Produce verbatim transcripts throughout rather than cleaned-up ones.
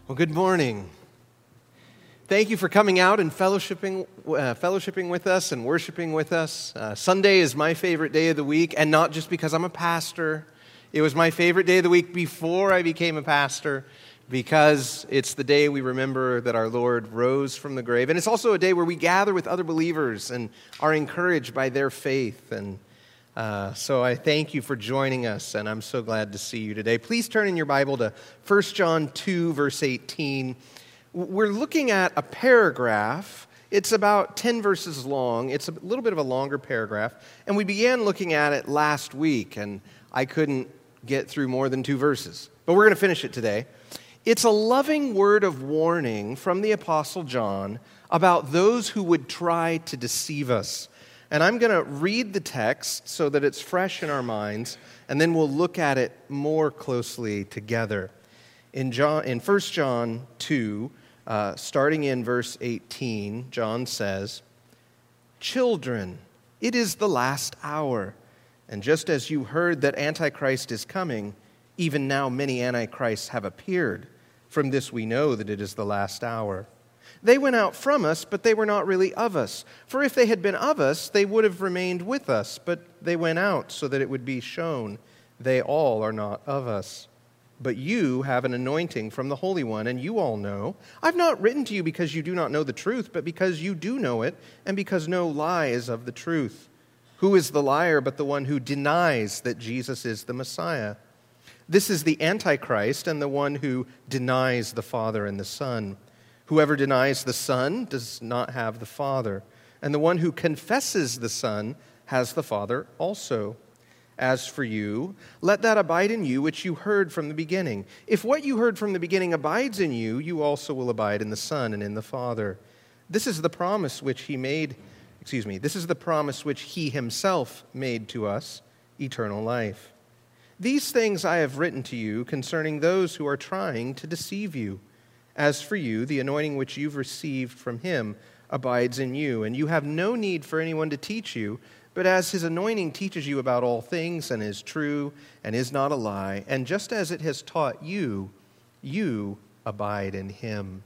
Well, good morning. Thank you for coming out and fellowshipping, uh, fellowshipping with us and worshiping with us. Uh, Sunday is my favorite day of the week, and not just because I'm a pastor. It was my favorite day of the week before I became a pastor, because it's the day we remember that our Lord rose from the grave. And it's also a day where we gather with other believers and are encouraged by their faith. And uh, so I thank you for joining us, and I'm so glad to see you today. Please turn in your Bible to First John two, verse eighteen. We're looking at a paragraph. It's about ten verses long. It's a little bit of a longer paragraph. And we began looking at it last week, and I couldn't get through more than two verses. But we're going to finish it today. It's a loving word of warning from the Apostle John about those who would try to deceive us. And I'm going to read the text so that it's fresh in our minds, and then we'll look at it more closely together. In John, in First John two, uh, starting in verse eighteen, John says, "Children, it is the last hour, and just as you heard that Antichrist is coming, even now many Antichrists have appeared. From this we know that it is the last hour. They went out from us, but they were not really of us. For if they had been of us, they would have remained with us. But they went out so that it would be shown they all are not of us. But you have an anointing from the Holy One, and you all know. I've not written to you because you do not know the truth, but because you do know it, and because no lie is of the truth. Who is the liar but the one who denies that Jesus is the Messiah? This is the Antichrist and the one who denies the Father and the Son. Whoever denies the Son does not have the Father, and the one who confesses the Son has the Father also. As for you, let that abide in you which you heard from the beginning. If what you heard from the beginning abides in you, you also will abide in the Son and in the Father. This is the promise which he made, excuse me, this is the promise which he himself made to us, eternal life. These things I have written to you concerning those who are trying to deceive you. As for you, the anointing which you've received from him abides in you, and you have no need for anyone to teach you, but as his anointing teaches you about all things and is true and is not a lie, and just as it has taught you, you abide in him."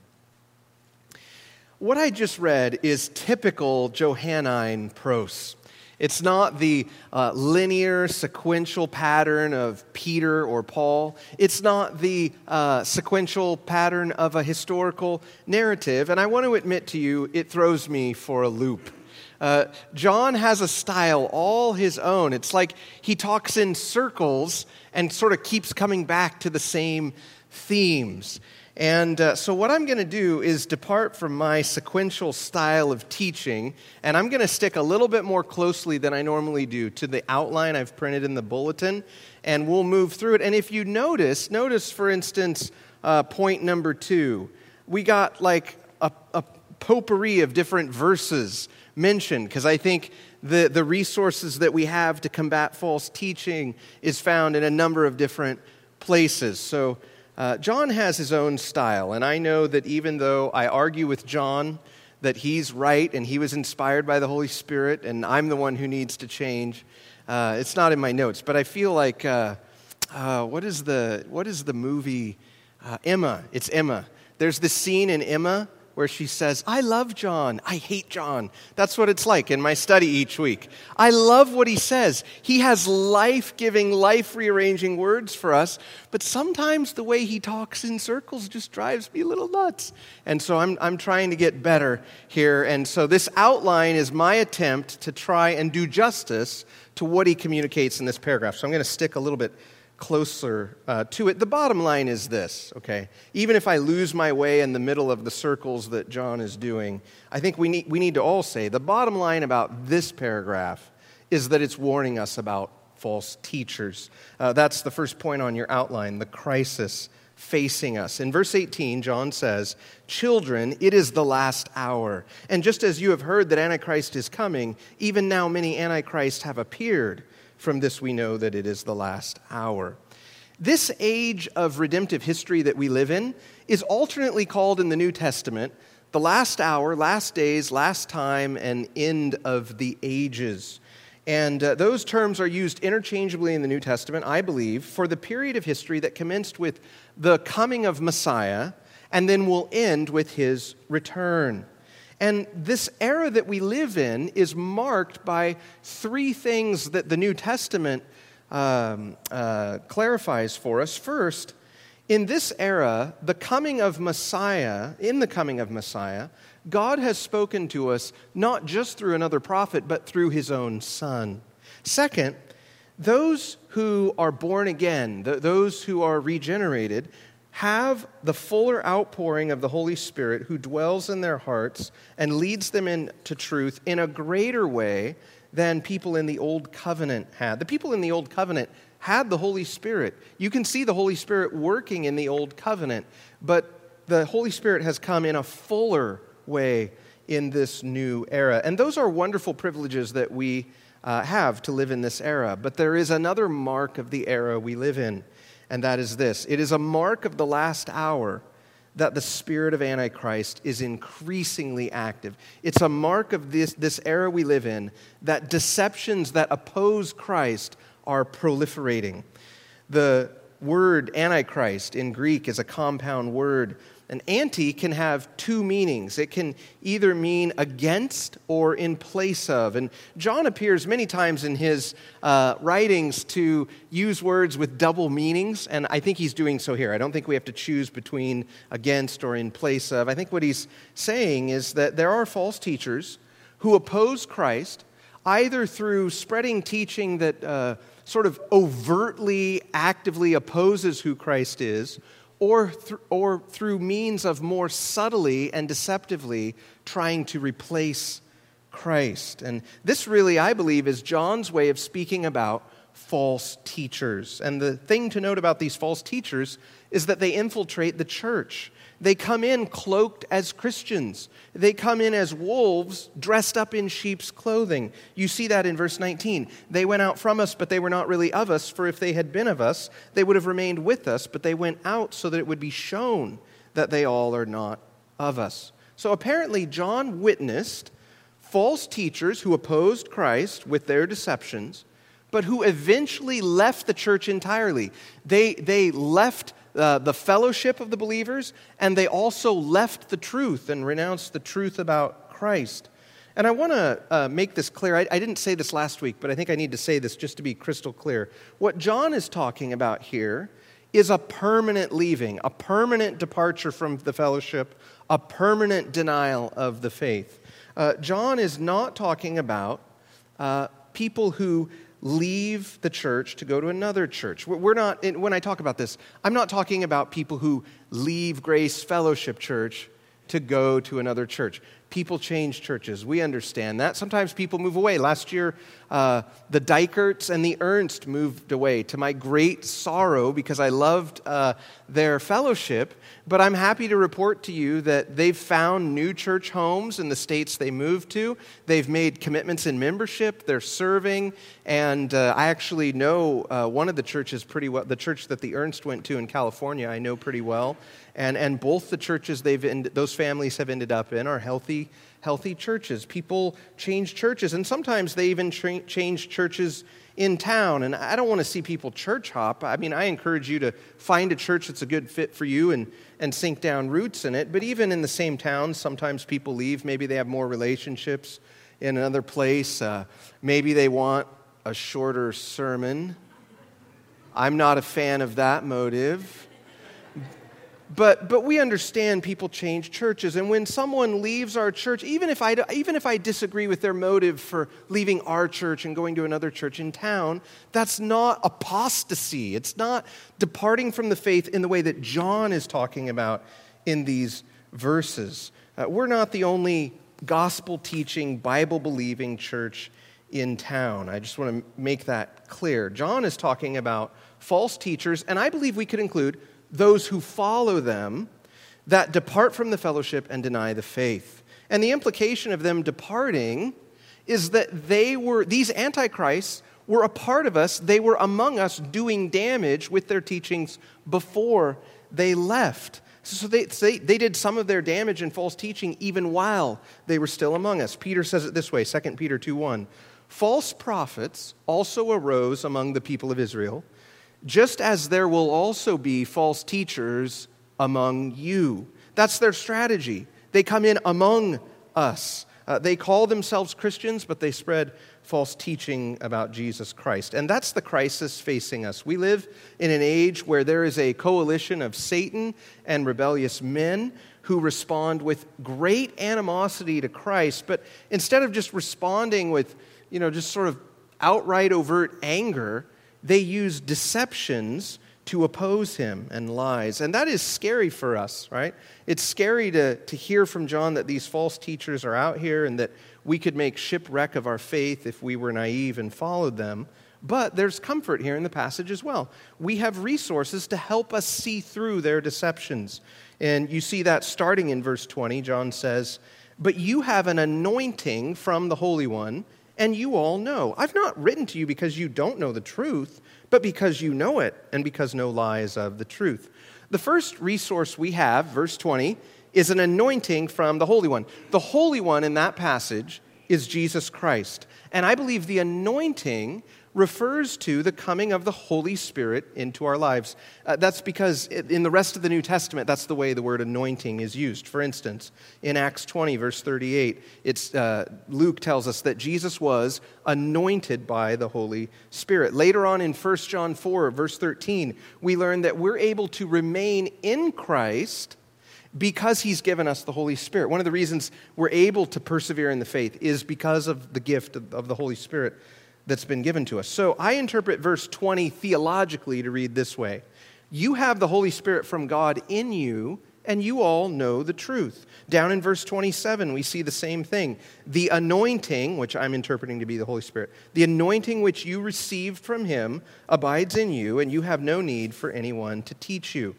What I just read is typical Johannine prose. It's not the uh, linear, sequential pattern of Peter or Paul. It's not the uh, sequential pattern of a historical narrative. And I want to admit to you, it throws me for a loop. Uh, John has a style all his own. It's like he talks in circles and sort of keeps coming back to the same themes. And uh, so what I'm going to do is depart from my sequential style of teaching, and I'm going to stick a little bit more closely than I normally do to the outline I've printed in the bulletin, and we'll move through it. And if you notice, notice, for instance, uh, point number two. We got like a, a potpourri of different verses mentioned, because I think the, the resources that we have to combat false teaching is found in a number of different places. So Uh, John has his own style, and I know that even though I argue with John that he's right and he was inspired by the Holy Spirit and I'm the one who needs to change, uh, it's not in my notes, but I feel like, uh, uh, what is the what is the movie? Uh, Emma. It's Emma. There's this scene in Emma where she says, "I love John, I hate John." That's what it's like in my study each week. I love what he says. He has life-giving, life-rearranging words for us, but sometimes the way he talks in circles just drives me a little nuts. And so I'm, I'm trying to get better here. And so this outline is my attempt to try and do justice to what he communicates in this paragraph. So I'm going to stick a little bit closer uh, to it. The bottom line is this, okay? Even if I lose my way in the middle of the circles that John is doing, I think we need we need to all say the bottom line about this paragraph is that it's warning us about false teachers. Uh, that's the first point on your outline, the crisis facing us. In verse eighteen, John says, "Children, it is the last hour. And just as you have heard that Antichrist is coming, even now many Antichrists have appeared. From this we know that it is the last hour." This age of redemptive history that we live in is alternately called in the New Testament the last hour, last days, last time, and end of the ages. And uh, those terms are used interchangeably in the New Testament, I believe, for the period of history that commenced with the coming of Messiah and then will end with his return. And this era that we live in is marked by three things that the New Testament um, uh, clarifies for us. First, in this era, the coming of Messiah, in the coming of Messiah, God has spoken to us not just through another prophet, but through his own Son. Second, those who are born again, th- those who are regenerated, have the fuller outpouring of the Holy Spirit who dwells in their hearts and leads them into truth in a greater way than people in the Old Covenant had. The people in the Old Covenant had the Holy Spirit. You can see the Holy Spirit working in the Old Covenant, but the Holy Spirit has come in a fuller way in this new era. And those are wonderful privileges that we uh, have to live in this era. But there is another mark of the era we live in, and that is this. It is a mark of the last hour that the spirit of Antichrist is increasingly active. It's a mark of this, this era we live in that deceptions that oppose Christ are proliferating. The word Antichrist in Greek is a compound word. An anti can have two meanings. It can either mean against or in place of. And John appears many times in his uh, writings to use words with double meanings, and I think he's doing so here. I don't think we have to choose between against or in place of. I think what he's saying is that there are false teachers who oppose Christ, either through spreading teaching that uh, sort of overtly, actively opposes who Christ is, or, th- or through means of more subtly and deceptively trying to replace Christ. And this really, I believe, is John's way of speaking about false teachers. And the thing to note about these false teachers is that they infiltrate the church. They come in cloaked as Christians. They come in as wolves dressed up in sheep's clothing. You see that in verse nineteen. They went out from us, but they were not really of us, for if they had been of us, they would have remained with us, but they went out so that it would be shown that they all are not of us. So apparently John witnessed false teachers who opposed Christ with their deceptions, but who eventually left the church entirely. They, they left Uh, the fellowship of the believers, and they also left the truth and renounced the truth about Christ. And I want to uh, make this clear. I, I didn't say this last week, but I think I need to say this just to be crystal clear. What John is talking about here is a permanent leaving, a permanent departure from the fellowship, a permanent denial of the faith. Uh, John is not talking about uh, people who leave the church to go to another church. We're not, when I talk about this, I'm not talking about people who leave Grace Fellowship Church to go to another church. People change churches. We understand that. Sometimes people move away. Last year, uh, the Dykerts and the Ernst moved away, to my great sorrow, because I loved uh, their fellowship. But I'm happy to report to you that they've found new church homes in the states they moved to. They've made commitments in membership. They're serving. And uh, I actually know uh, one of the churches pretty well, the church that the Ernst went to in California, I know pretty well. And and both the churches they've end, those families have ended up in are healthy healthy churches. People change churches, and sometimes they even tra- change churches in town. And I don't want to see people church hop. I mean, I encourage you to find a church that's a good fit for you and and sink down roots in it. But even in the same town, sometimes people leave. Maybe they have more relationships in another place. Uh, maybe they want a shorter sermon. I'm not a fan of that motive. But but we understand people change churches, and when someone leaves our church, even if I even if I disagree with their motive for leaving our church and going to another church in town, that's not apostasy. It's not departing from the faith in the way that John is talking about in these verses. Uh, we're not the only gospel-teaching, Bible-believing church in town. I just want to make that clear. John is talking about false teachers, and I believe we could include those who follow them, that depart from the fellowship and deny the faith. And the implication of them departing is that they were, these antichrists were a part of us. They were among us doing damage with their teachings before they left. So they, they, they did some of their damage in false teaching even while they were still among us. Peter says it this way, Second Peter two one. False prophets also arose among the people of Israel, just as there will also be false teachers among you. That's their strategy. They come in among us. Uh, they call themselves Christians, but they spread false teaching about Jesus Christ. And that's the crisis facing us. We live in an age where there is a coalition of Satan and rebellious men who respond with great animosity to Christ, but instead of just responding with, you know, just sort of outright overt anger, they use deceptions to oppose him and lies. And that is scary for us, right? It's scary to, to hear from John that these false teachers are out here and that we could make shipwreck of our faith if we were naive and followed them. But there's comfort here in the passage as well. We have resources to help us see through their deceptions. And you see that starting in verse twenty. John says, "But you have an anointing from the Holy One, and you all know. I've not written to you because you don't know the truth, but because you know it, and because no lie is of the truth." The first resource we have, verse twenty, is an anointing from the Holy One. The Holy One in that passage is Jesus Christ. And I believe the anointing refers to the coming of the Holy Spirit into our lives. Uh, that's because in the rest of the New Testament, that's the way the word anointing is used. For instance, in Acts twenty, verse thirty-eight, it's, uh, Luke tells us that Jesus was anointed by the Holy Spirit. Later on in First John four, verse thirteen, we learn that we're able to remain in Christ because he's given us the Holy Spirit. One of the reasons we're able to persevere in the faith is because of the gift of, of the Holy Spirit that's been given to us. So I interpret verse twenty theologically to read this way: you have the Holy Spirit from God in you, and you all know the truth. Down in verse twenty-seven, we see the same thing. The anointing, which I'm interpreting to be the Holy Spirit, the anointing which you received from him abides in you, and you have no need for anyone to teach you.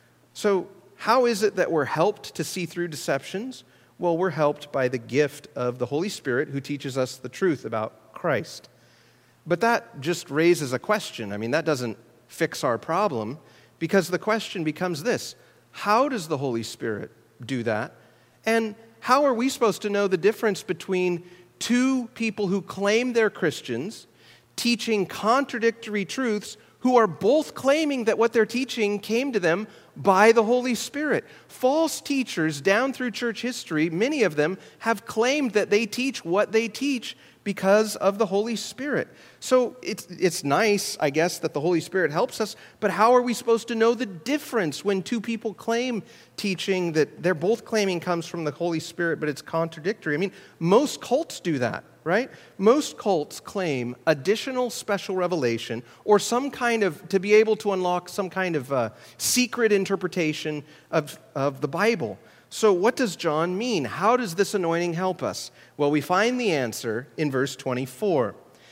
So how is it that we're helped to see through deceptions? Well, we're helped by the gift of the Holy Spirit who teaches us the truth about Christ. But that just raises a question. I mean, that doesn't fix our problem, because the question becomes this: how does the Holy Spirit do that? And how are we supposed to know the difference between two people who claim they're Christians, teaching contradictory truths, who are both claiming that what they're teaching came to them by the Holy Spirit? False teachers down through church history, many of them have claimed that they teach what they teach because of the Holy Spirit. So it's it's nice, I guess, that the Holy Spirit helps us, but how are we supposed to know the difference when two people claim teaching that they're both claiming comes from the Holy Spirit, but it's contradictory? I mean, most cults do that, right? Most cults claim additional special revelation or some kind of, to be able to unlock some kind of uh, secret interpretation of, of the Bible. So what does John mean? How does this anointing help us? Well, we find the answer in verse twenty-four.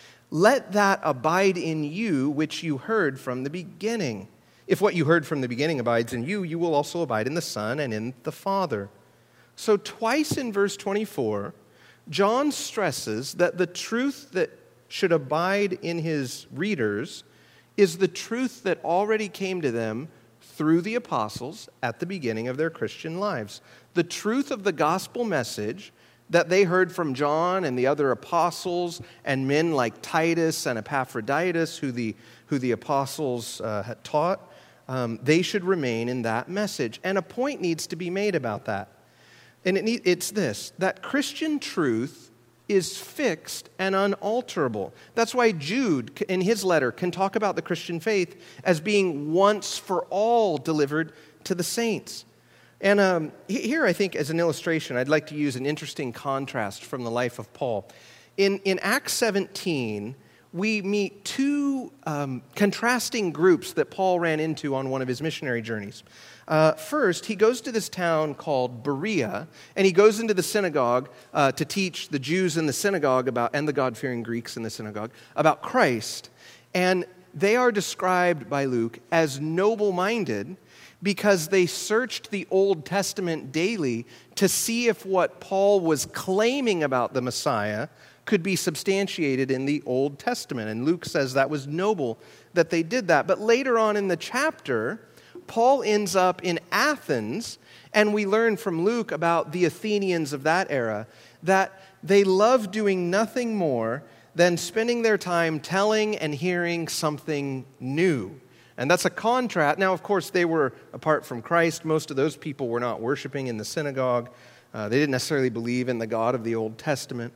Let that abide in you which you heard from the beginning. If what you heard from the beginning abides in you, you will also abide in the Son and in the Father. So twice in verse twenty-four, John stresses that the truth that should abide in his readers is the truth that already came to them through the apostles at the beginning of their Christian lives. The truth of the gospel message that they heard from John and the other apostles and men like Titus and Epaphroditus, who the, who the apostles uh, had taught, um, they should remain in that message. And a point needs to be made about that. And it need, it's this, that Christian truth is fixed and unalterable. That's why Jude, in his letter, can talk about the Christian faith as being once for all delivered to the saints. And um, here, I think, as an illustration, I'd like to use an interesting contrast from the life of Paul. In, in Acts seventeen, we meet two um, contrasting groups that Paul ran into on one of his missionary journeys. Uh, first, he goes to this town called Berea, and he goes into the synagogue uh, to teach the Jews in the synagogue about, and the God-fearing Greeks in the synagogue, about Christ. And they are described by Luke as noble-minded because they searched the Old Testament daily to see if what Paul was claiming about the Messiah could be substantiated in the Old Testament. And Luke says that was noble that they did that. But later on in the chapter, Paul ends up in Athens, and we learn from Luke about the Athenians of that era that they loved doing nothing more than spending their time telling and hearing something new. And that's a contrast. Now, of course, they were apart from Christ. Most of those people were not worshiping in the synagogue. Uh, they didn't necessarily believe in the God of the Old Testament.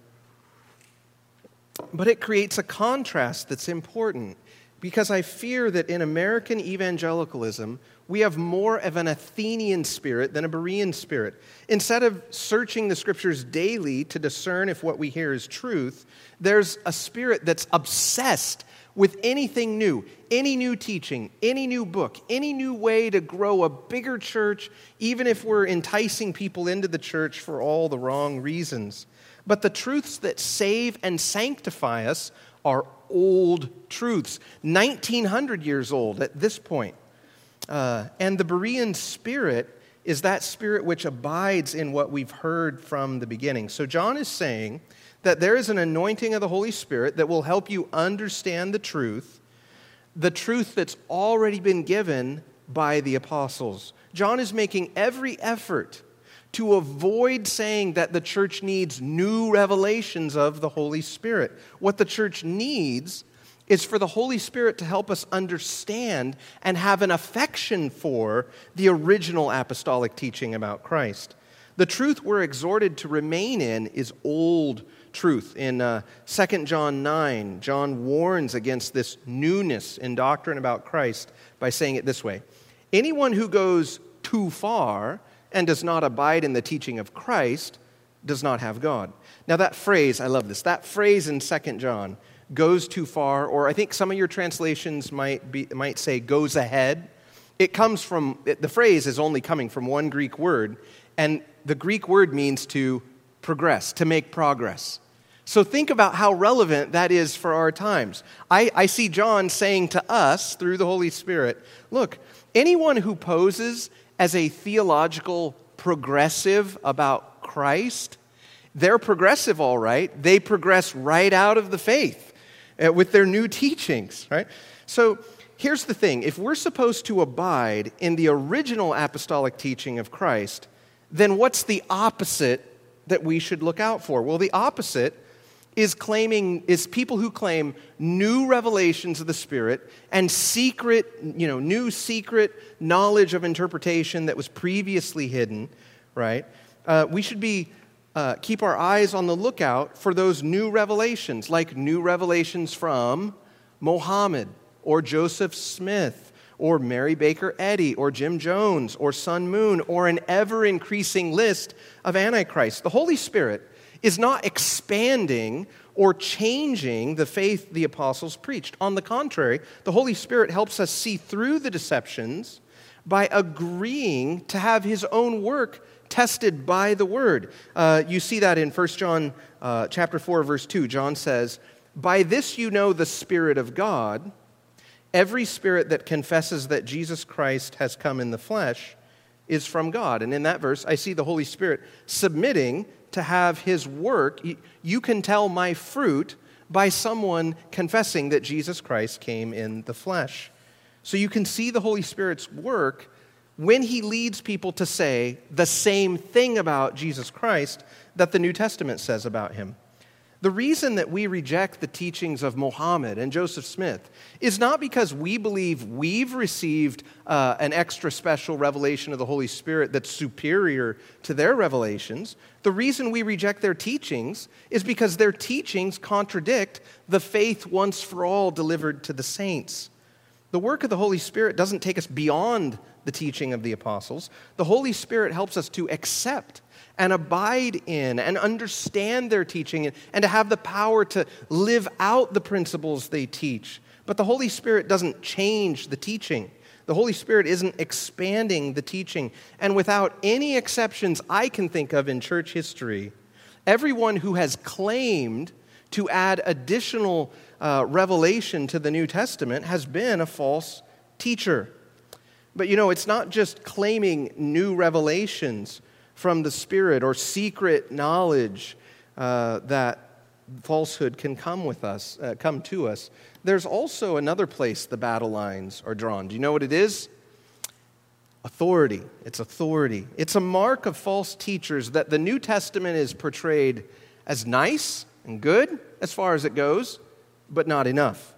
But it creates a contrast that's important, because I fear that in American evangelicalism, we have more of an Athenian spirit than a Berean spirit. Instead of searching the Scriptures daily to discern if what we hear is truth, there's a spirit that's obsessed with anything new, any new teaching, any new book, any new way to grow a bigger church, even if we're enticing people into the church for all the wrong reasons. But the truths that save and sanctify us are old truths, nineteen hundred years old at this point. Uh, and the Berean spirit is that spirit which abides in what we've heard from the beginning. So John is saying that there is an anointing of the Holy Spirit that will help you understand the truth, the truth that's already been given by the apostles. John is making every effort to avoid saying that the church needs new revelations of the Holy Spirit. What the church needs is for the Holy Spirit to help us understand and have an affection for the original apostolic teaching about Christ. The truth we're exhorted to remain in is old truth. In uh, Second John nine, John warns against this newness in doctrine about Christ by saying it this way: anyone who goes too far and does not abide in the teaching of Christ does not have God. Now that phrase, I love this, that phrase in Second John, goes too far, or I think some of your translations might be might say goes ahead. It comes from, the phrase is only coming from one Greek word, and the Greek word means to progress, to make progress. So think about how relevant that is for our times. I, I see John saying to us through the Holy Spirit, look, anyone who poses as a theological progressive about Christ, they're progressive, all right. They progress right out of the faith uh, with their new teachings, right? So here's the thing. If we're supposed to abide in the original apostolic teaching of Christ, then what's the opposite that we should look out for? Well, the opposite is claiming is people who claim new revelations of the Spirit and secret, you know, new secret knowledge of interpretation that was previously hidden, right? Uh, we should be uh, keep our eyes on the lookout for those new revelations, like new revelations from Mohammed or Joseph Smith or Mary Baker Eddy or Jim Jones or Sun Moon or an ever-increasing list of antichrists. The Holy Spirit is not expanding or changing the faith the apostles preached. On the contrary, the Holy Spirit helps us see through the deceptions by agreeing to have his own work tested by the Word. Uh, you see that in First John uh, chapter four, verse two. John says, "By this you know the Spirit of God. Every spirit that confesses that Jesus Christ has come in the flesh is from God." And in that verse, I see the Holy Spirit submitting to have his work. You can tell my fruit by someone confessing that Jesus Christ came in the flesh. So you can see the Holy Spirit's work when he leads people to say the same thing about Jesus Christ that the New Testament says about him. The reason that we reject the teachings of Mohammed and Joseph Smith is not because we believe we've received uh, an extra special revelation of the Holy Spirit that's superior to their revelations. The reason we reject their teachings is because their teachings contradict the faith once for all delivered to the saints. The work of the Holy Spirit doesn't take us beyond the teaching of the apostles. The Holy Spirit helps us to accept and abide in and understand their teaching and to have the power to live out the principles they teach. But the Holy Spirit doesn't change the teaching. The Holy Spirit isn't expanding the teaching. And without any exceptions I can think of in church history, everyone who has claimed to add additional uh, revelation to the New Testament has been a false teacher. But you know, it's not just claiming new revelations from the Spirit or secret knowledge uh, that falsehood can come with us, uh, come to us. There's also another place the battle lines are drawn. Do you know what it is? Authority. It's authority. It's a mark of false teachers that the New Testament is portrayed as nice and good as far as it goes, but not enough.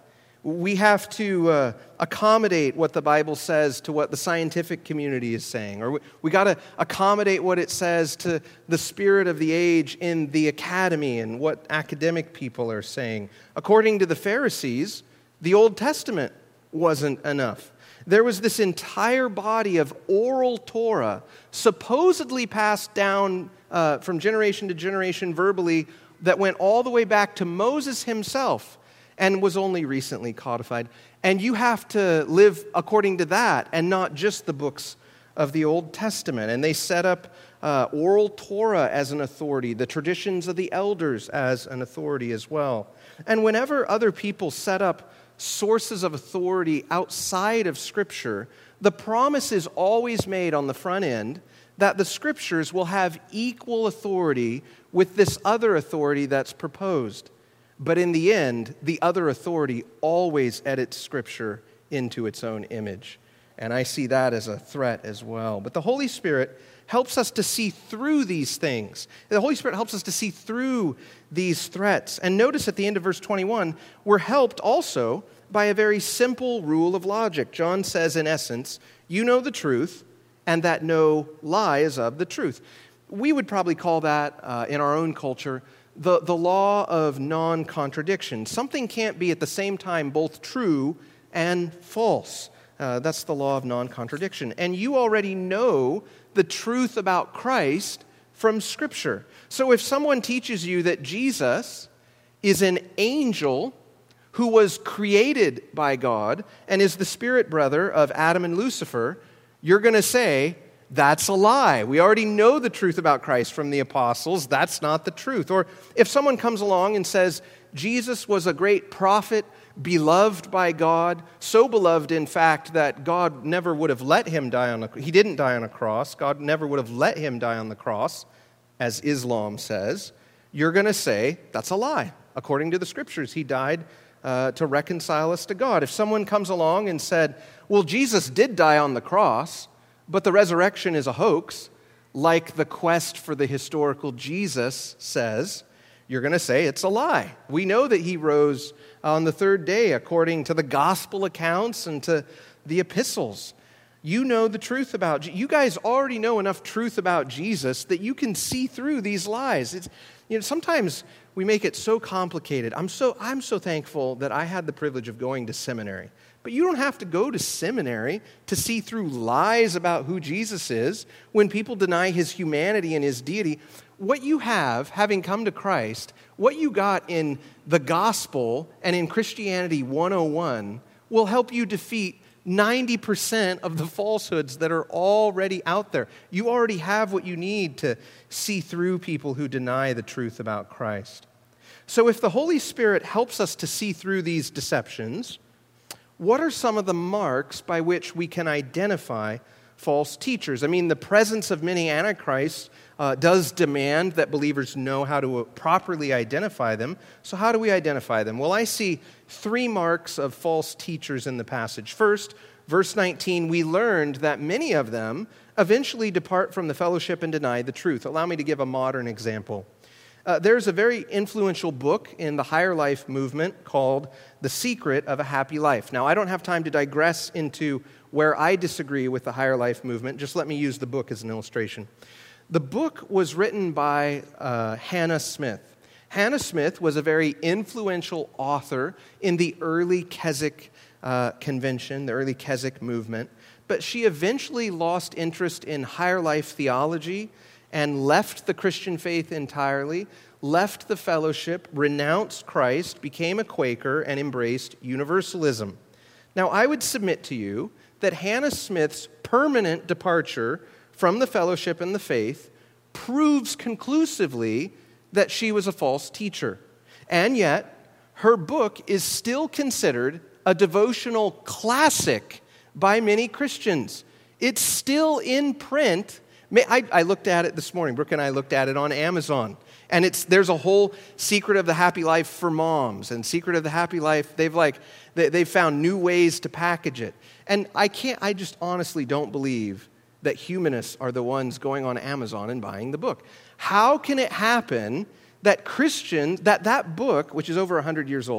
We have to uh, accommodate what the Bible says to what the scientific community is saying. Or we, we got to accommodate what it says to the spirit of the age in the academy and what academic people are saying. According to the Pharisees, the Old Testament wasn't enough. There was this entire body of oral Torah supposedly passed down uh, from generation to generation verbally that went all the way back to Moses himself and was only recently codified. And you have to live according to that and not just the books of the Old Testament. And they set up uh, oral Torah as an authority, the traditions of the elders as an authority as well. And whenever other people set up sources of authority outside of Scripture, the promise is always made on the front end that the Scriptures will have equal authority with this other authority that's proposed. But in the end, the other authority always edits Scripture into its own image. And I see that as a threat as well. But the Holy Spirit helps us to see through these things. The Holy Spirit helps us to see through these threats. And notice at the end of verse twenty-one, we're helped also by a very simple rule of logic. John says, in essence, you know the truth, and that no lie is of the truth. We would probably call that, uh, in our own culture, the, the law of non-contradiction. Something can't be at the same time both true and false. Uh, that's the law of non-contradiction. And you already know the truth about Christ from Scripture. So if someone teaches you that Jesus is an angel who was created by God and is the spirit brother of Adam and Lucifer, you're going to say, that's a lie. We already know the truth about Christ from the apostles. That's not the truth. Or if someone comes along and says, Jesus was a great prophet, beloved by God, so beloved, in fact, that God never would have let him die on a cross. He didn't die on a cross. God never would have let him die on the cross, as Islam says. You're going to say, that's a lie. According to the Scriptures, he died uh, to reconcile us to God. If someone comes along and said, well, Jesus did die on the cross, but the resurrection is a hoax, like the quest for the historical Jesus says, you're going to say it's a lie. We know that he rose on the third day according to the gospel accounts and to the epistles. You know the truth about, you guys already know enough truth about Jesus that you can see through these lies. It's, you know, sometimes we make it so complicated. I'm so, I'm so thankful that I had the privilege of going to seminary. But you don't have to go to seminary to see through lies about who Jesus is when people deny his humanity and his deity. What you have, having come to Christ, what you got in the gospel and in Christianity one oh one will help you defeat ninety percent of the falsehoods that are already out there. You already have what you need to see through people who deny the truth about Christ. So if the Holy Spirit helps us to see through these deceptions, what are some of the marks by which we can identify false teachers? I mean, the presence of many antichrists uh, does demand that believers know how to properly identify them. So how do we identify them? Well, I see three marks of false teachers in the passage. First, verse nineteen, we learned that many of them eventually depart from the fellowship and deny the truth. Allow me to give a modern example. Uh, there's a very influential book in the Higher Life movement called The Secret of a Happy Life. Now, I don't have time to digress into where I disagree with the Higher Life movement. Just let me use the book as an illustration. The book was written by uh, Hannah Smith. Hannah Smith was a very influential author in the early Keswick uh, convention, the early Keswick movement, but she eventually lost interest in higher life theology and left the Christian faith entirely, left the fellowship, renounced Christ, became a Quaker, and embraced universalism. Now, I would submit to you that Hannah Smith's permanent departure from the fellowship and the faith proves conclusively that she was a false teacher. And yet, her book is still considered a devotional classic by many Christians. It's still in print. I, I looked at it this morning. Brooke and I looked at it on Amazon. And it's there's a whole Secret of the Happy Life for moms and Secret of the Happy Life. They've like they, they've found new ways to package it. And I can't. I just honestly don't believe that humanists are the ones going on Amazon and buying the book. How can it happen that Christians that that book, which is over one hundred years old,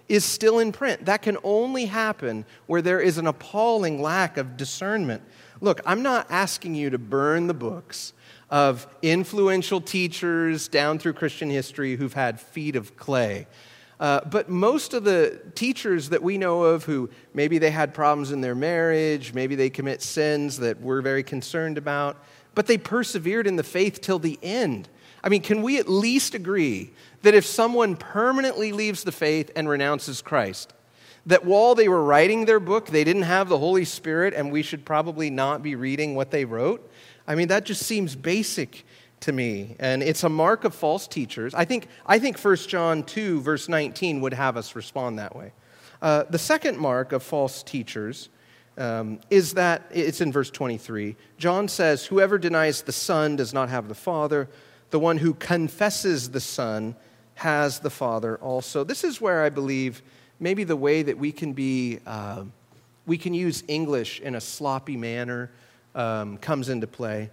is still in print. That can only happen where there is an appalling lack of discernment. Look, I'm not asking you to burn the books of influential teachers down through Christian history who've had feet of clay. Uh, but most of the teachers that we know of who maybe they had problems in their marriage, maybe they commit sins that we're very concerned about, but they persevered in the faith till the end. I mean, can we at least agree that if someone permanently leaves the faith and renounces Christ, that while they were writing their book, they didn't have the Holy Spirit and we should probably not be reading what they wrote? I mean, that just seems basic to me, and it's a mark of false teachers. I think I think First John two, verse nineteen would have us respond that way. Uh, the second mark of false teachers um, is that, it's in verse twenty-three. John says, whoever denies the Son does not have the Father. The one who confesses the Son has the Father also. This is where I believe maybe the way that we can be, uh, we can use English in a sloppy manner um, comes into play.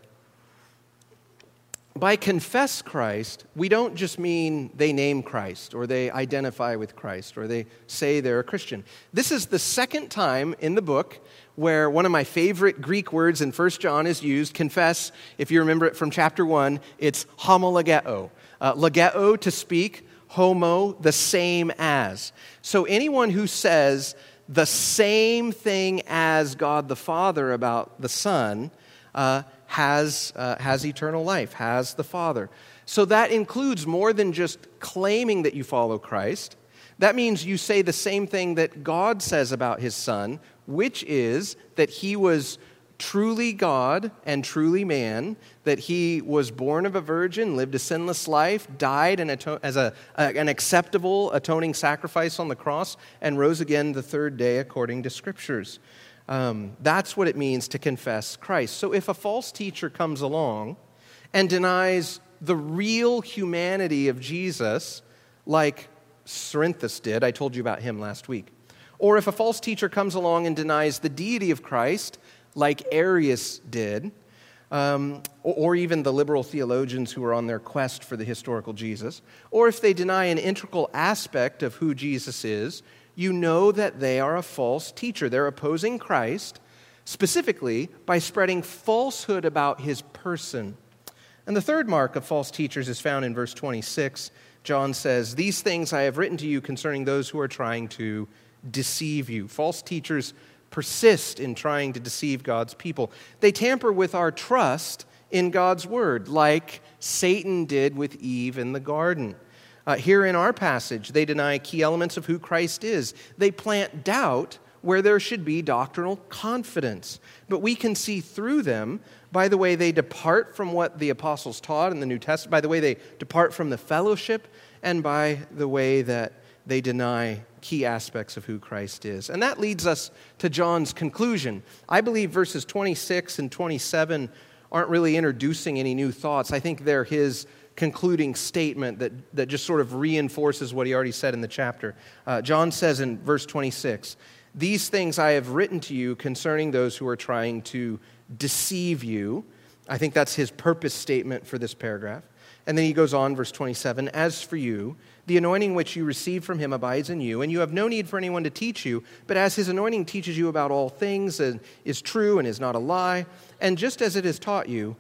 By confess Christ, we don't just mean they name Christ or they identify with Christ or they say they're a Christian. This is the second time in the book where one of my favorite Greek words in First John is used. Confess, if you remember it from chapter one, it's homologeo. Uh, legeo, to speak, homo, the same as. So anyone who says the same thing as God the Father about the Son uh, has uh, has eternal life, has the Father. So that includes more than just claiming that you follow Christ. That means you say the same thing that God says about his Son, which is that he was truly God and truly man, that he was born of a virgin, lived a sinless life, died an aton- as a, a, an acceptable atoning sacrifice on the cross, and rose again the third day according to Scriptures. Um, that's what it means to confess Christ. So if a false teacher comes along and denies the real humanity of Jesus, like Cerinthus did, I told you about him last week, or if a false teacher comes along and denies the deity of Christ, like Arius did, um, or, or even the liberal theologians who are on their quest for the historical Jesus, or if they deny an integral aspect of who Jesus is, you know that they are a false teacher. They're opposing Christ, specifically by spreading falsehood about his person. And the third mark of false teachers is found in verse twenty-six. John says, "These things I have written to you concerning those who are trying to deceive you." False teachers persist in trying to deceive God's people. They tamper with our trust in God's word, like Satan did with Eve in the garden. Uh, here in our passage, they deny key elements of who Christ is. They plant doubt where there should be doctrinal confidence. But we can see through them by the way they depart from what the apostles taught in the New Testament, by the way they depart from the fellowship, and by the way that they deny key aspects of who Christ is. And that leads us to John's conclusion. I believe verses twenty-six and twenty-seven aren't really introducing any new thoughts. I think they're his concluding statement that, that just sort of reinforces what he already said in the chapter. Uh, John says in verse twenty-six, "These things I have written to you concerning those who are trying to deceive you." I think that's his purpose statement for this paragraph. And then he goes on, verse twenty-seven, "As for you, the anointing which you received from him abides in you, and you have no need for anyone to teach you, but as his anointing teaches you about all things, and is true and is not a lie, and just as it has taught you,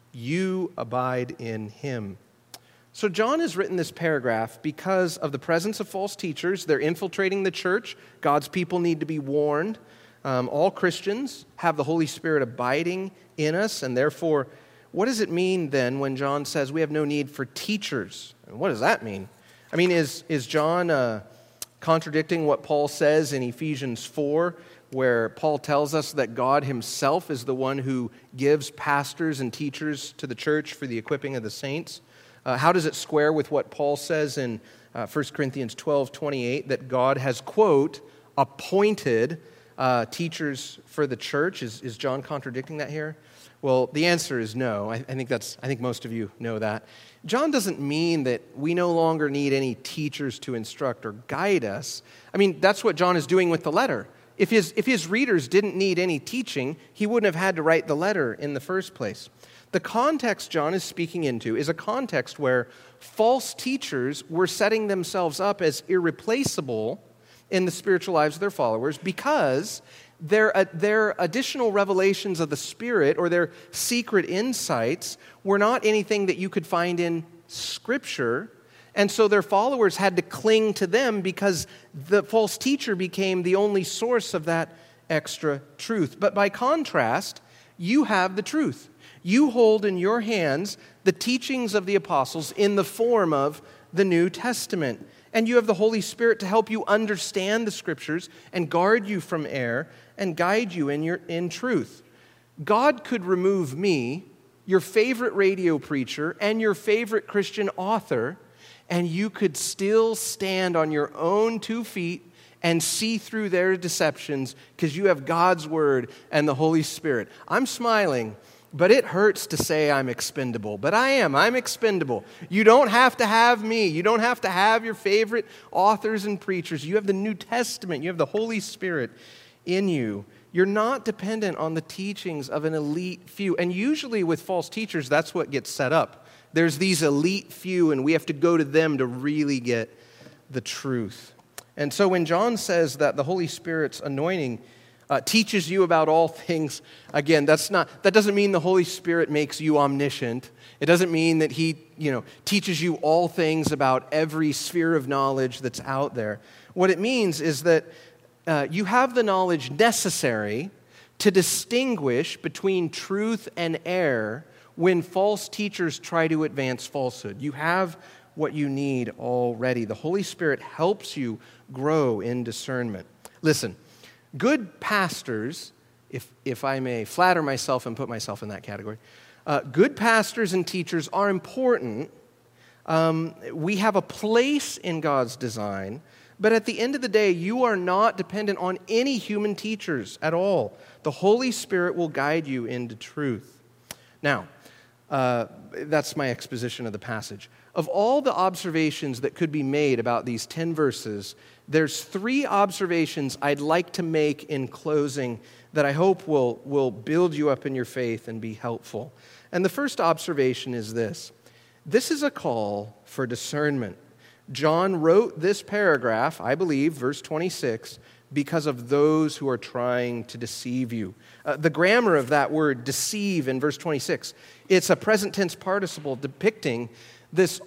you abide in him." So John has written this paragraph because of the presence of false teachers. They're infiltrating the church. God's people need to be warned. Um, all Christians have the Holy Spirit abiding in us, and therefore, what does it mean then when John says we have no need for teachers? What does that mean? I mean, is, is John uh, contradicting what Paul says in Ephesians four, where Paul tells us that God himself is the one who gives pastors and teachers to the church for the equipping of the saints? Uh, how does it square with what Paul says in uh, First Corinthians twelve twenty-eight, that God has, quote, appointed uh, teachers for the church? Is, is John contradicting that here? Well, the answer is no. I, I think that's. I think most of you know that. John doesn't mean that we no longer need any teachers to instruct or guide us. I mean, that's what John is doing with the letter. If his, if his readers didn't need any teaching, he wouldn't have had to write the letter in the first place. The context John is speaking into is a context where false teachers were setting themselves up as irreplaceable in the spiritual lives of their followers because their, uh, their additional revelations of the Spirit or their secret insights were not anything that you could find in Scripture. And so their followers had to cling to them because the false teacher became the only source of that extra truth. But by contrast, you have the truth. You hold in your hands the teachings of the apostles in the form of the New Testament. And you have the Holy Spirit to help you understand the Scriptures and guard you from error and guide you in your in truth. God could remove me, your favorite radio preacher, and your favorite Christian author, and you could still stand on your own two feet and see through their deceptions because you have God's Word and the Holy Spirit. I'm smiling, but it hurts to say I'm expendable. But I am. I'm expendable. You don't have to have me. You don't have to have your favorite authors and preachers. You have the New Testament. You have the Holy Spirit in you. You're not dependent on the teachings of an elite few. And usually with false teachers, that's what gets set up. There's these elite few, and we have to go to them to really get the truth. And so when John says that the Holy Spirit's anointing uh, teaches you about all things, again, that's not that doesn't mean the Holy Spirit makes you omniscient. It doesn't mean that he, you know, teaches you all things about every sphere of knowledge that's out there. What it means is that uh, you have the knowledge necessary to distinguish between truth and error when false teachers try to advance falsehood. You have what you need already. The Holy Spirit helps you grow in discernment. Listen, good pastors, if, if I may flatter myself and put myself in that category, uh, good pastors and teachers are important. Um, we have a place in God's design, but at the end of the day, you are not dependent on any human teachers at all. The Holy Spirit will guide you into truth. Now, uh, that's my exposition of the passage. Of all the observations that could be made about these ten verses, there's three observations I'd like to make in closing that I hope will, will build you up in your faith and be helpful. And the first observation is this. This is a call for discernment. John wrote this paragraph, I believe, verse twenty-six, because of those who are trying to deceive you. Uh, the grammar of that word, deceive, in verse twenty-six, it's a present tense participle depicting this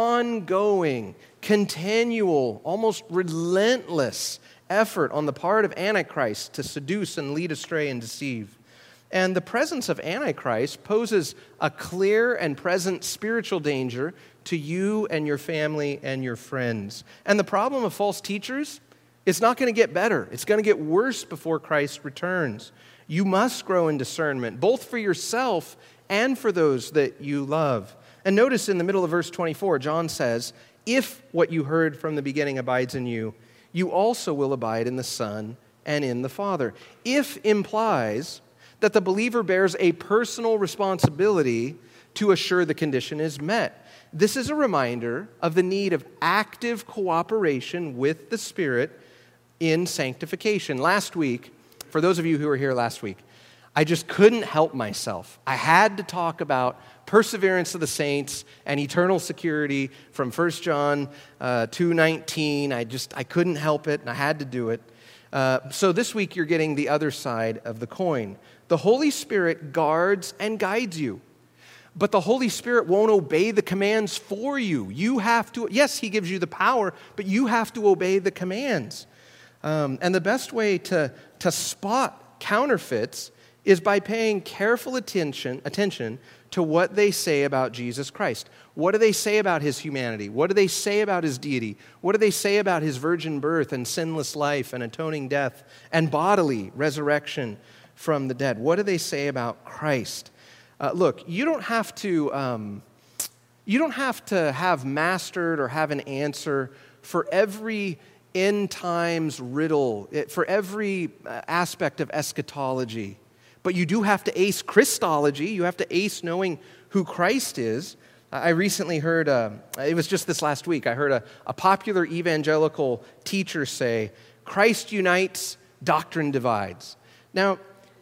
ongoing, continual, almost relentless effort on the part of Antichrist to seduce and lead astray and deceive. And the presence of Antichrist poses a clear and present spiritual danger to you and your family and your friends. And the problem of false teachers, it's not going to get better. It's going to get worse before Christ returns. You must grow in discernment, both for yourself and for those that you love. And notice in the middle of verse twenty-four, John says, if what you heard from the beginning abides in you, you also will abide in the Son and in the Father. If implies that the believer bears a personal responsibility to assure the condition is met. This is a reminder of the need of active cooperation with the Spirit in sanctification. Last week, for those of you who were here last week, I just couldn't help myself. I had to talk about perseverance of the saints and eternal security from First John uh, two nineteen. I just, I couldn't help it, and I had to do it. Uh, so this week, you're getting the other side of the coin. The Holy Spirit guards and guides you. But the Holy Spirit won't obey the commands for you. You have to, yes, He gives you the power, but you have to obey the commands. Um, and the best way to, to spot counterfeits is by paying careful attention, attention to what they say about Jesus Christ. What do they say about His humanity? What do they say about His deity? What do they say about His virgin birth and sinless life and atoning death and bodily resurrection from the dead? What do they say about Christ? Uh, look, you don't have to um, you don't have to have mastered or have an answer for every end times riddle, for every aspect of eschatology. But you do have to ace Christology. You have to ace knowing who Christ is. I recently heard, uh, it was just this last week, I heard a, a popular evangelical teacher say, Christ unites, doctrine divides. Now,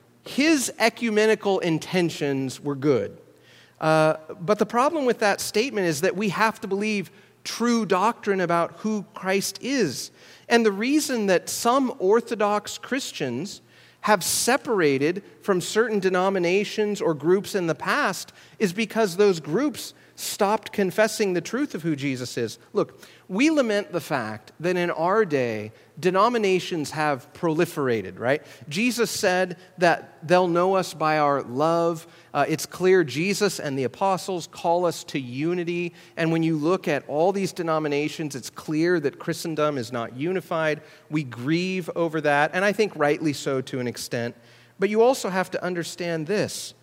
his ecumenical intentions were good. Uh, but the problem with that statement is that we have to believe true doctrine about who Christ is. And the reason that some Orthodox Christians have separated from certain denominations or groups in the past is because those groups stopped confessing the truth of who Jesus is. Look, we lament the fact that in our day, denominations have proliferated, right? Jesus said that they'll know us by our love. Uh, it's clear Jesus and the apostles call us to unity. And when you look at all these denominations, it's clear that Christendom is not unified. We grieve over that, and I think rightly so to an extent. But you also have to understand this.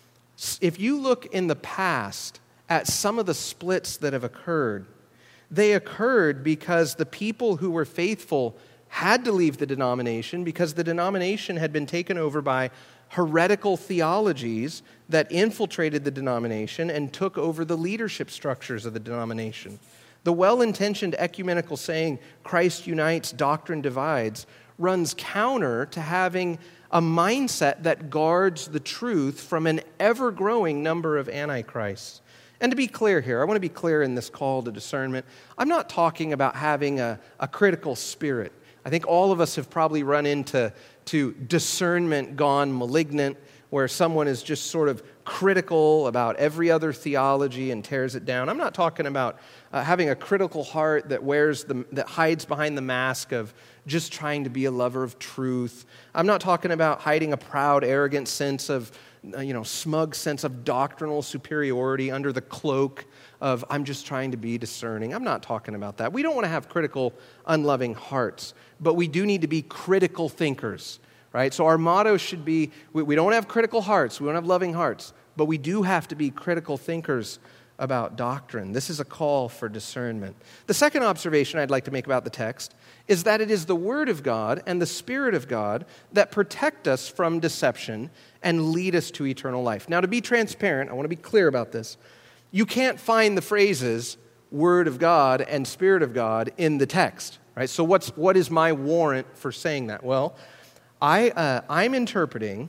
If you look in the past at some of the splits that have occurred, they occurred because the people who were faithful had to leave the denomination because the denomination had been taken over by heretical theologies that infiltrated the denomination and took over the leadership structures of the denomination. The well-intentioned ecumenical saying, Christ unites, doctrine divides, runs counter to having a mindset that guards the truth from an ever-growing number of antichrists. And to be clear here, I want to be clear in this call to discernment. I'm not talking about having a, a critical spirit. I think all of us have probably run into to discernment gone malignant, where someone is just sort of critical about every other theology and tears it down. I'm not talking about uh, having a critical heart that wears the that hides behind the mask of just trying to be a lover of truth. I'm not talking about hiding a proud, arrogant sense of you know, smug sense of doctrinal superiority under the cloak of, I'm just trying to be discerning. I'm not talking about that. We don't want to have critical, unloving hearts, but we do need to be critical thinkers, right? So our motto should be, we, we don't have critical hearts, we don't have loving hearts, but we do have to be critical thinkers about doctrine. This is a call for discernment. The second observation I'd like to make about the text is that it is the Word of God and the Spirit of God that protect us from deception and lead us to eternal life. Now, to be transparent, I want to be clear about this. You can't find the phrases Word of God and Spirit of God in the text, right? So what's what is my warrant for saying that? Well, I, uh, I'm interpreting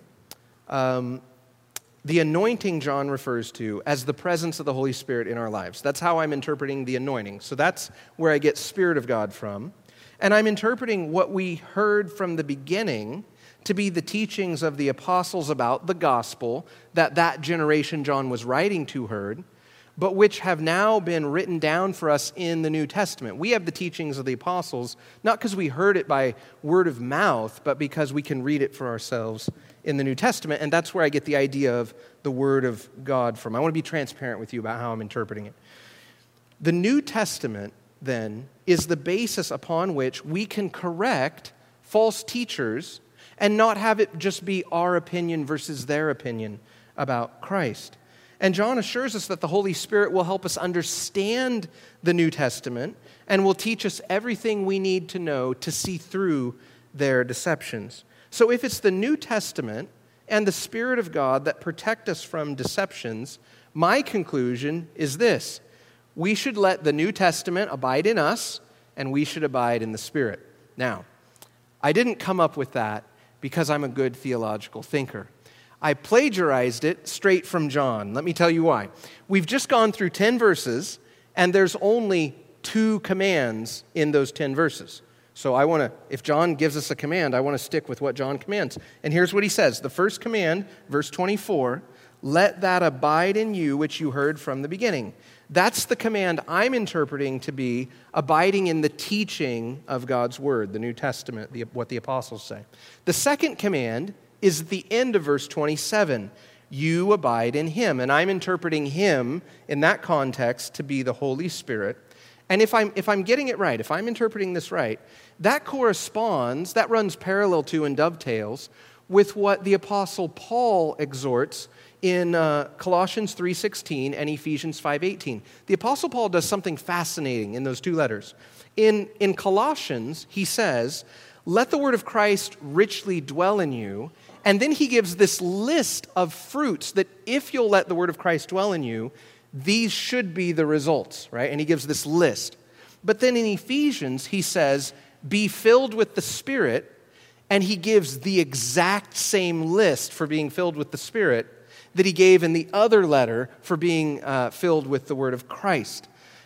um, the anointing John refers to as the presence of the Holy Spirit in our lives. That's how I'm interpreting the anointing. So that's where I get Spirit of God from. And I'm interpreting what we heard from the beginning to be the teachings of the apostles about the gospel that that generation John was writing to heard, but which have now been written down for us in the New Testament. We have the teachings of the apostles, not because we heard it by word of mouth, but because we can read it for ourselves in the New Testament, and that's where I get the idea of the Word of God from. I want to be transparent with you about how I'm interpreting it. The New Testament, then, is the basis upon which we can correct false teachers and not have it just be our opinion versus their opinion about Christ. And John assures us that the Holy Spirit will help us understand the New Testament and will teach us everything we need to know to see through their deceptions. So if it's the New Testament and the Spirit of God that protect us from deceptions, my conclusion is this: we should let the New Testament abide in us, and we should abide in the Spirit. Now, I didn't come up with that because I'm a good theological thinker. I plagiarized it straight from John. Let me tell you why. We've just gone through ten verses, and there's only two commands in those ten verses. So I want to, if John gives us a command, I want to stick with what John commands. And here's what he says. The first command, verse twenty-four, let that abide in you which you heard from the beginning. That's the command I'm interpreting to be abiding in the teaching of God's Word, the New Testament, the, what the apostles say. The second command is at the end of verse twenty-seven. You abide in Him. And I'm interpreting Him in that context to be the Holy Spirit. And if I'm if I'm getting it right, if I'm interpreting this right, that corresponds, that runs parallel to and dovetails with what the Apostle Paul exhorts in uh, Colossians three sixteen and Ephesians five eighteen. The Apostle Paul does something fascinating in those two letters. In, in Colossians, he says, let the word of Christ richly dwell in you, and then he gives this list of fruits that if you'll let the word of Christ dwell in you, these should be the results, right? And he gives this list. But then in Ephesians, he says, be filled with the Spirit, and he gives the exact same list for being filled with the Spirit that he gave in the other letter for being uh, filled with the word of Christ.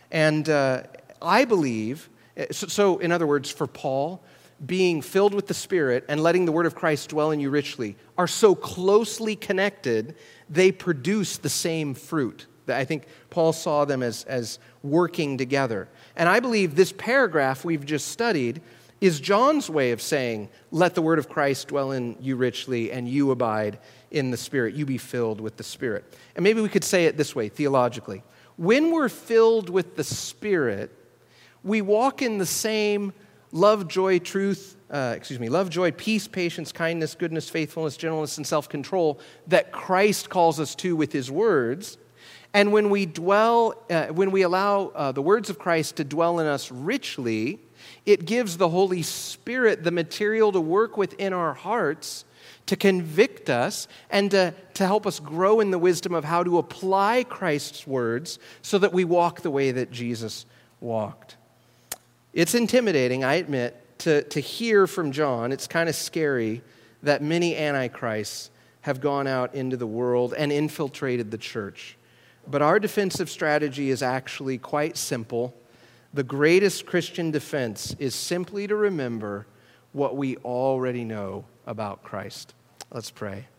And uh, I believe, so, so in other words, for Paul, being filled with the Spirit and letting the word of Christ dwell in you richly are so closely connected, they produce the same fruit. I think Paul saw them as, as working together. And I believe this paragraph we've just studied is John's way of saying, let the word of Christ dwell in you richly and you abide in the Spirit. You be filled with the Spirit. And maybe we could say it this way, theologically. When we're filled with the Spirit, we walk in the same love, joy, truth, uh, excuse me, love, joy, peace, patience, kindness, goodness, faithfulness, gentleness, and self-control that Christ calls us to with his words. And when we dwell, uh, when we allow uh, the words of Christ to dwell in us richly, it gives the Holy Spirit the material to work within our hearts to convict us and to, to help us grow in the wisdom of how to apply Christ's words so that we walk the way that Jesus walked. It's intimidating, I admit, to, to hear from John. It's kind of scary that many antichrists have gone out into the world and infiltrated the church. But our defensive strategy is actually quite simple. The greatest Christian defense is simply to remember what we already know about Christ. Let's pray.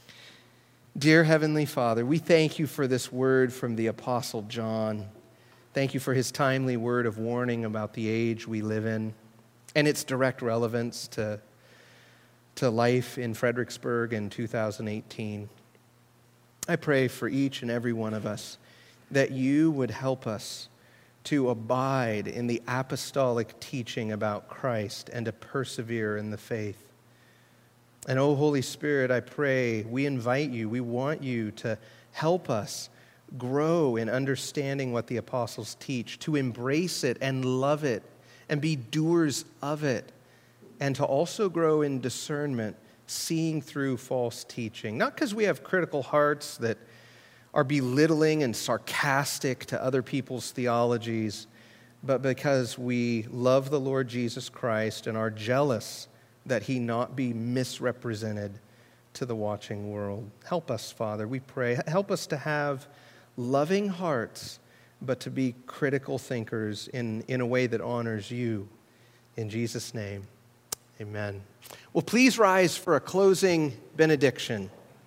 Dear Heavenly Father, we thank you for this word from the Apostle John. Thank you for his timely word of warning about the age we live in and its direct relevance to, to life in Fredericksburg in two thousand eighteen. I pray for each and every one of us that you would help us to abide in the apostolic teaching about Christ and to persevere in the faith. And oh, Holy Spirit, I pray, we invite you, we want you to help us grow in understanding what the apostles teach, to embrace it and love it and be doers of it, and to also grow in discernment, seeing through false teaching. Not because we have critical hearts that are belittling and sarcastic to other people's theologies, but because we love the Lord Jesus Christ and are jealous that he not be misrepresented to the watching world. Help us, Father, we pray. Help us to have loving hearts, but to be critical thinkers in, in a way that honors you. In Jesus' name, amen. Well, please rise for a closing benediction.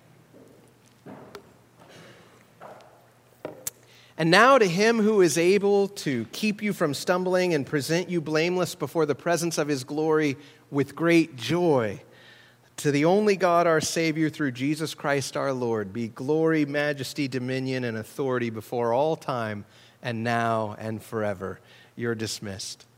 And now to him who is able to keep you from stumbling and present you blameless before the presence of his glory with great joy, to the only God, our Savior, through Jesus Christ our Lord, be glory, majesty, dominion, and authority before all time and now and forever. You're dismissed.